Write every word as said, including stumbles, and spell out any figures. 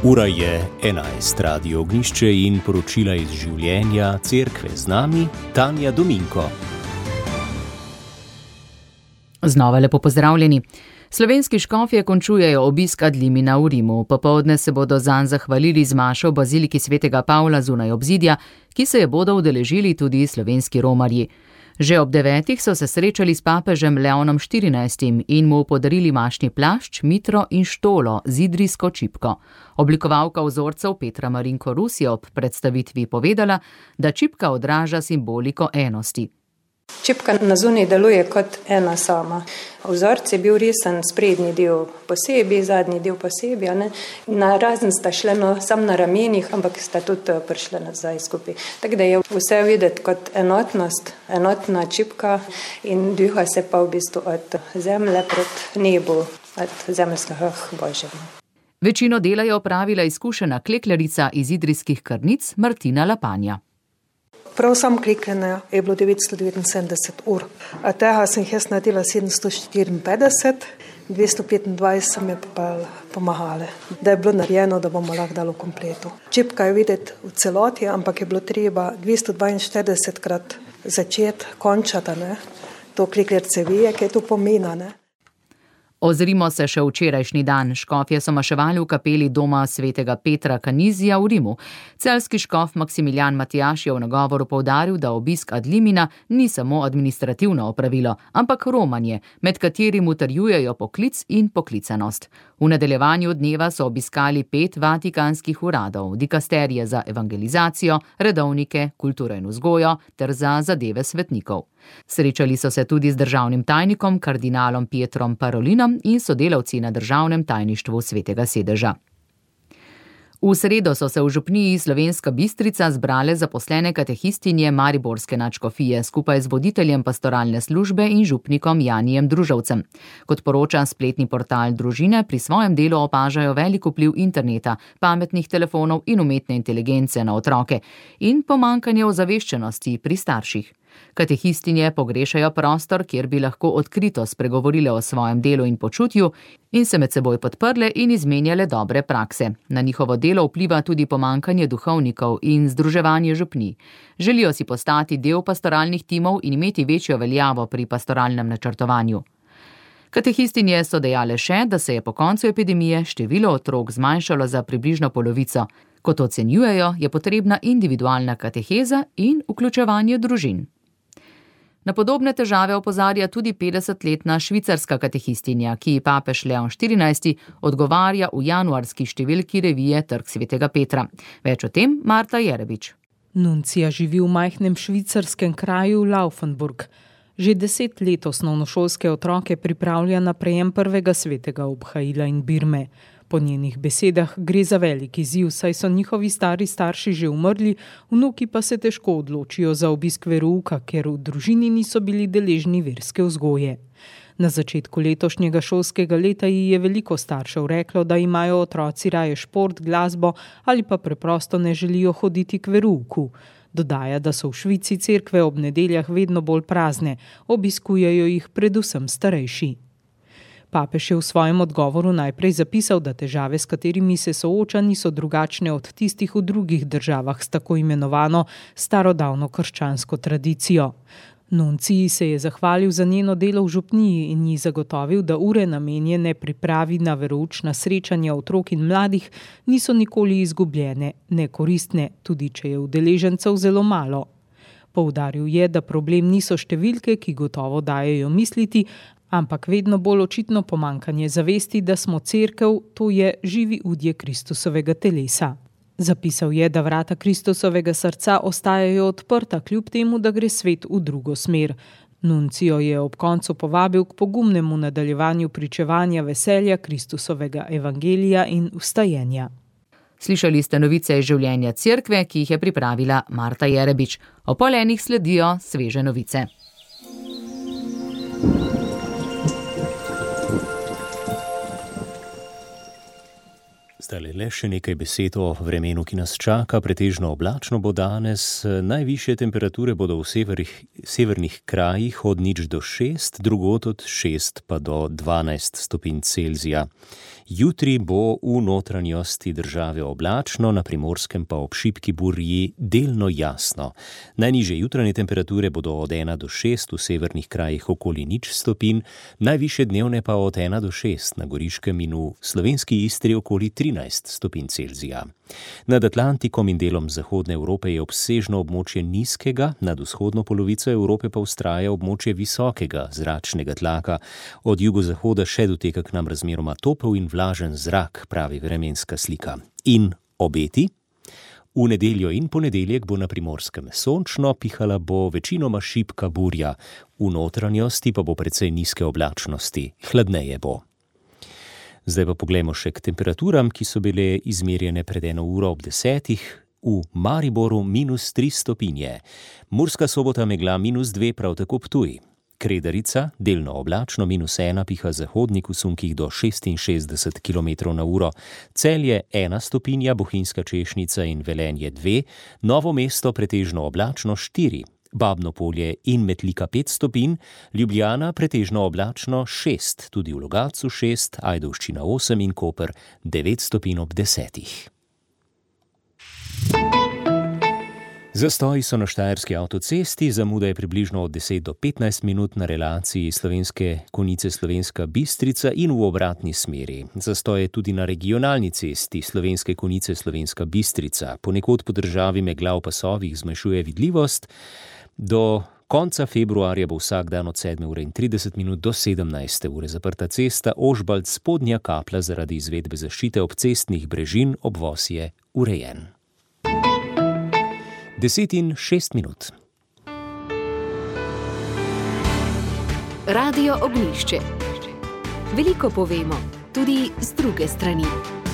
Ura je enajst, Radio Ognjišče in poročila iz življenja cerkve. Z nami Tanja Dominko. Znova lepo pozdravljeni. Slovenski škofje končujejo obisk ad limina v Rimu. Popoldne se bodo zanj zahvalili z mašo v baziliki svetega Pavla zunaj obzidja, ki se je bodo udeležili tudi slovenski romarji. Že ob devetih so se srečali s papežem Leonom štirinajstim in mu podarili mašni plašč, mitro in štolo z idrijsko čipko. Oblikovalka vzorcev Petra Marinko Rus je ob predstavitvi povedala, da čipka odraža simboliko enosti. Čipka na zunaj deluje kot ena sama. Vzorc je bil risan sprednji del posebej, zadnji del posebej. Ne? Na razen sta šle no, sam na ramenih, ampak sta tudi prišle nazaj skupaj. Tako da je vse videti kot enotnost, enotna čipka in dviha se pa v bistvu od zemlje proti nebu, od zemeljskega božjega. Večino dela je opravila izkušena klekljarica iz idrijskih Krnic Martina Lapanja. Prav sam klekljanja je bilo devetsto devetinsedemdeset ur. A tega sem jaz naredila sedemsto štiriinpetdeset, dvesto petindvajset sem je pa pomagale, da je bilo narejeno, da bomo lahko dali v kompletu. Čipka je videti v celoti, ampak je bilo treba dvesto dvainštirideset krat začeti, končati, ne? To klekljarce ve, kaj to pomeni, ne? Ozrimo se še včerajšnji dan. Škofje so maševali v kapeli doma svetega Petra Kanizija v Rimu. Celjski škof Maksimilijan Matjaž je v nagovoru poudaril, da obisk ad limina ni samo administrativno opravilo, ampak romanje, med katerim utrjujejo poklic in poklicanost. V nadaljevanju dneva so obiskali pet vatikanskih uradov, dikasterije za evangelizacijo, redovnike, kulturo in vzgojo ter za zadeve svetnikov. Srečali so se tudi z državnim tajnikom, kardinalom Pietrom Parolinom in sodelavci na državnem tajništvu Svetega sedeža. V sredo so se v župniji Slovenska Bistrica zbrale zaposlene katehistinje mariborske nadškofije skupaj z voditeljem pastoralne službe in župnikom Janijem Družovcem. Kot poroča spletni portal Družine, pri svojem delu opažajo velik vpliv interneta, pametnih telefonov in umetne inteligence na otroke in pomanjkanje ozaveščenosti pri starših. Katehistinje pogrešajo prostor, kjer bi lahko odkrito spregovorile o svojem delu in počutju in se med seboj podprle in izmenjale dobre prakse. Na njihovo delo vpliva tudi pomanjkanje duhovnikov in združevanje župnij. Želijo si postati del pastoralnih timov in imeti večjo veljavo pri pastoralnem načrtovanju. Katehistinje so dejale še, da se je po koncu epidemije število otrok zmanjšalo za približno polovico. Kot ocenjujejo, je potrebna individualna kateheza in vključevanje družin. Na podobne težave opozarja tudi petdesetletna švicarska katehistinja, ki ji papež Leon štirinajsti odgovarja v januarski številki revije Trg svetega Petra. Več o tem Marta Jerebič. Nuncija živi v majhnem švicarskem kraju Laufenburg. Že deset let osnovnošolske otroke pripravlja na prejem prvega svetega obhajila in birme. Po njenih besedah gre za velik izziv, saj so njihovi stari starši že umrli, vnuki pa se težko odločijo za obisk verouka, ker v družini niso bili deležni verske vzgoje. Na začetku letošnjega šolskega leta ji je veliko staršev reklo, da imajo otroci raje šport, glasbo ali pa preprosto ne želijo hoditi k verouku. Dodaja, da so v Švici cerkve ob nedeljah vedno bolj prazne, obiskujejo jih predvsem starejši. Papež je v svojem odgovoru najprej zapisal, da težave, s katerimi se sooča, niso drugačne od tistih v drugih državah s tako imenovano starodavno krščansko tradicijo. Nunciji se je zahvalil za njeno delo v župniji in ji zagotovil, da ure namenjene pripravi na veroučna srečanja otrok in mladih niso nikoli izgubljene, nekoristne, tudi če je udeležencev zelo malo. Poudaril je, da problem niso številke, ki gotovo dajejo misliti, ampak vedno bolj očitno pomanjkanje zavesti, da smo cerkev, to je živi udje Kristusovega telesa. Zapisal je, da vrata Kristusovega srca ostajajo odprta, kljub temu, da gre svet v drugo smer. Nuncijo je ob koncu povabil k pogumnemu nadaljevanju pričevanja veselja Kristusovega evangelija in vstajenja. Slišali ste novice iz življenja cerkve, ki jih je pripravila Marta Jerebič. O pol enih sledijo sveže novice. Zdaj le še nekaj besed o vremenu, ki nas čaka. Pretežno oblačno bo danes. Najvišje temperature bodo v severih, severnih krajih od nič do šest, drugod od šest pa do dvanajst stopinj Celzija. Jutri bo v notranjosti države oblačno, na Primorskem pa ob šibki burji delno jasno. Najnižje jutranje temperature bodo od ena do šest, v severnih krajih okoli nič stopinj, najvišje dnevne pa od ena do šest, na Goriškem in v slovenski Istri okoli trinajst stopinj Celzija. Nad Atlantikom in delom zahodne Evrope je obsežno območje nizkega, nad vzhodno polovico Evrope pa vztraja območje visokega zračnega tlaka. Od jugozahoda še doteka k nam razmeroma topel in vlažen zrak, pravi vremenska slika. In obeti? V nedeljo in ponedeljek bo na Primorskem sončno, pihala bo večinoma šibka burja, v notranjosti pa bo precej nizke oblačnosti, hladneje bo. Zdaj pa poglejmo še k temperaturam, ki so bile izmerjene pred eno uro ob desetih. V Mariboru minus tri stopinje, Murska Sobota megla minus dve, prav tako Ptuj. Kredarica, delno oblačno, minus ena, piha zahodnik v sunkih do šestinšestdeset kilometrov na uro. Celje ena stopinja, Bohinjska Češnica in Velenje dve, Novo mesto pretežno oblačno štiri. Babno Polje in Metlika pet stopinj, Ljubljana pretežno oblačno šest, tudi v Logatcu šest, Ajdovščina osem in Koper devet stopinj ob desetih. Zastoji so na štajerski avtocesti, zamuda je približno od deset do petnajst minut na relaciji Slovenske Konjice Slovenska Bistrica in v obratni smeri. Zastoj je tudi na regionalni cesti Slovenske Konjice Slovenska Bistrica. Ponekod po državi megla v pasovih zmanjšuje vidljivost. Do konca februarja bo vsak dan od sedme ure in trideset minut do sedemnajste ure zaprta cesta Ožbalt Spodnja Kapla zaradi izvedbe zaščite obcestnih brežin, obvoz je urejen. Deset in šest minut. Radio Ognjišče. Veliko povemo, tudi z druge strani.